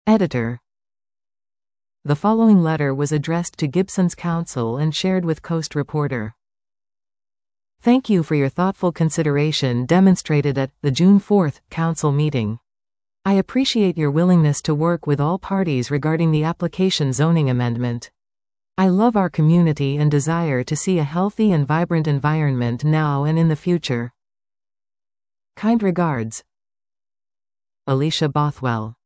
Editor. The following letter was addressed to Gibson's counsel and shared with Coast Reporter. Thank you for your thoughtful consideration demonstrated at the June 4 Council meeting. I appreciate your willingness to work with all parties regarding the application zoning amendment. I love our community and desire to see a healthy and vibrant environment now and in the future. Kind regards, Alicia Bothwell.